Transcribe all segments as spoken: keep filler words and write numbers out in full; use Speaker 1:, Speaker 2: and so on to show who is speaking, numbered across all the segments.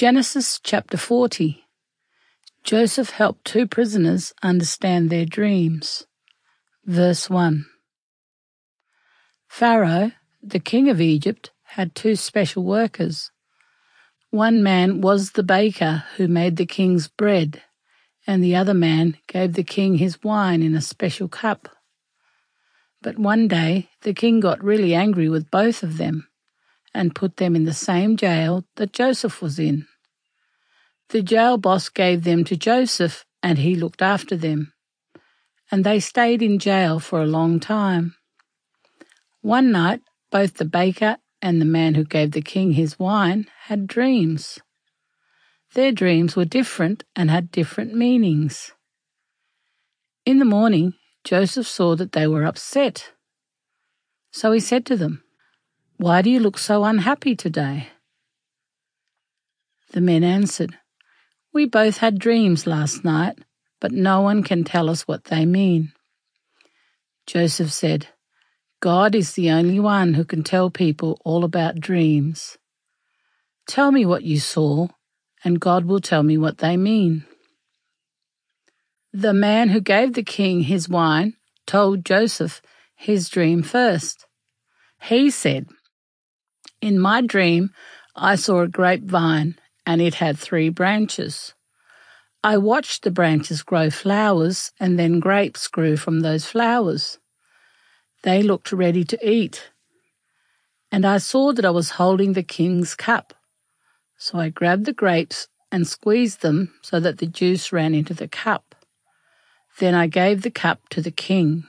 Speaker 1: Genesis chapter forty. Joseph helped two prisoners understand their dreams. Verse one. Pharaoh, the king of Egypt, had two special workers. One man was the baker who made the king's bread, and the other man gave the king his wine in a special cup. But one day the king got really angry with both of them and put them in the same jail that Joseph was in. The jail boss gave them to Joseph, and he looked after them, and they stayed in jail for a long time. One night, both the baker and the man who gave the king his wine had dreams. Their dreams were different and had different meanings. In the morning, Joseph saw that they were upset. So he said to them, "Why do you look so unhappy today?" The men answered, "We both had dreams last night, but no one can tell us what they mean." Joseph said, "God is the only one who can tell people all about dreams. Tell me what you saw, and God will tell me what they mean." The man who gave the king his wine told Joseph his dream first. He said, "In my dream, I saw a grapevine, and it had three branches. I watched the branches grow flowers, and then grapes grew from those flowers. They looked ready to eat. And I saw that I was holding the king's cup. So I grabbed the grapes and squeezed them so that the juice ran into the cup. Then I gave the cup to the king."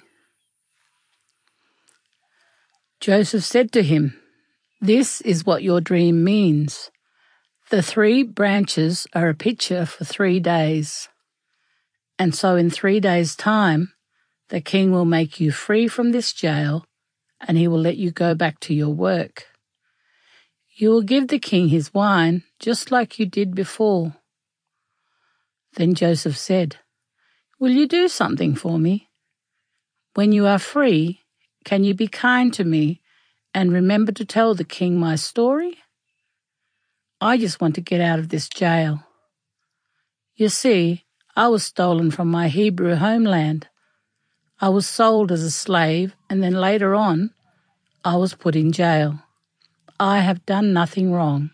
Speaker 1: Joseph said to him, "This is what your dream means. The three branches are a picture for three days. And so in three days' time, the king will make you free from this jail, and he will let you go back to your work. You will give the king his wine, just like you did before." Then Joseph said, "Will you do something for me? When you are free, can you be kind to me and remember to tell the king my story? I just want to get out of this jail. You see, I was stolen from my Hebrew homeland. I was sold as a slave, and then later on, I was put in jail. I have done nothing wrong."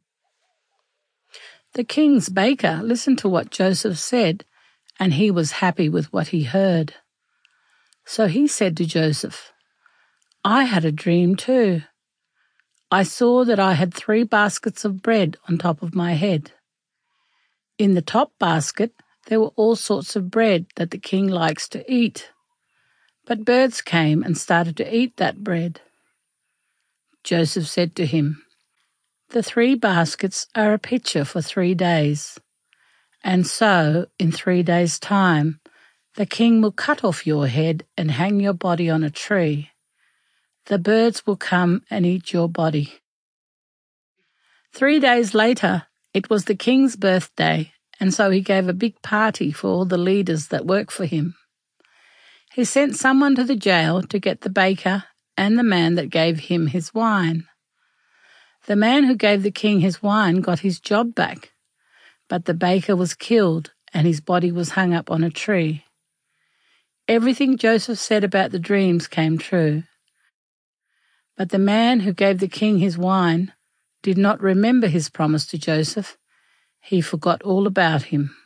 Speaker 1: The king's baker listened to what Joseph said, and he was happy with what he heard. So he said to Joseph, "I had a dream too. I saw that I had three baskets of bread on top of my head. In the top basket, there were all sorts of bread that the king likes to eat. But birds came and started to eat that bread." Joseph said to him, "The three baskets are a picture for three days. And so, in three days' time, the king will cut off your head and hang your body on a tree. The birds will come and eat your body." Three days later, it was the king's birthday, and so he gave a big party for all the leaders that work for him. He sent someone to the jail to get the baker and the man that gave him his wine. The man who gave the king his wine got his job back, but the baker was killed and his body was hung up on a tree. Everything Joseph said about the dreams came true. But the man who gave the king his wine did not remember his promise to Joseph. He forgot all about him.